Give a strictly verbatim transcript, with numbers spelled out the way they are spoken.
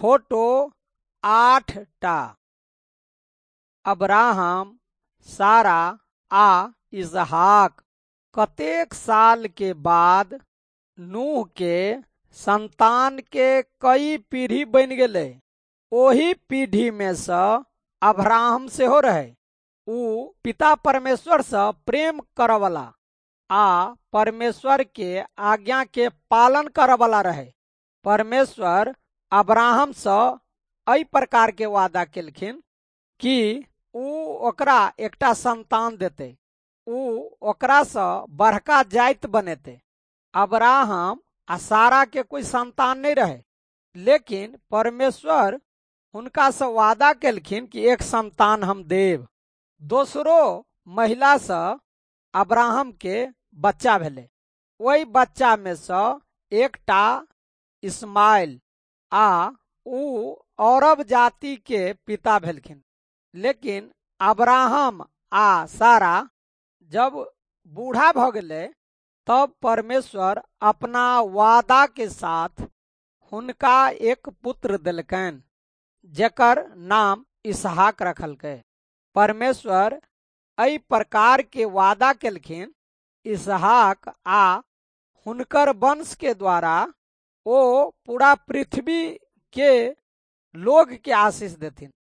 Photo आठ टा। Abraham, सारा आ इसहाक कतेक साल के बाद नूह के संतान के कई पीढ़ी बन गेलै। ओही पीढ़ी में से अब्राहम सेहो रहे। ऊ पिता परमेश्वर से प्रेम करवला आ परमेश्वर के आज्ञा के पालन करवला रहे। परमेश्वर अब्राहम से एहि प्रकार के वादा केलखिन कि ऊ ओकरा एकटा संतान देते, ऊ ओकरा से बड़का जाति बनेते। अब्राहम आ सारा के कोई संतान नहीं रहे, लेकिन परमेश्वर हुनका से वादा केलखिन कि एक संतान हम देव। दोसरो महिला से अब्राहम के बच्चा भेले। वही बच्चा में से एकटा इस्माइल आ ऊ अरब जाति के पिता भेलखिन। लेकिन अब्राहम आ सारा जब बूढ़ा भ गेले, तब परमेश्वर अपना वादा के साथ हुनका एक पुत्र देलकैन, जेकर नाम इसहाक रखलकै। परमेश्वर एहि प्रकार के वादा केलखिन, इसहाक आ हुनकर वंश के द्वारा ओ पूरा पृथ्वी के लोग के आशीष देथिन।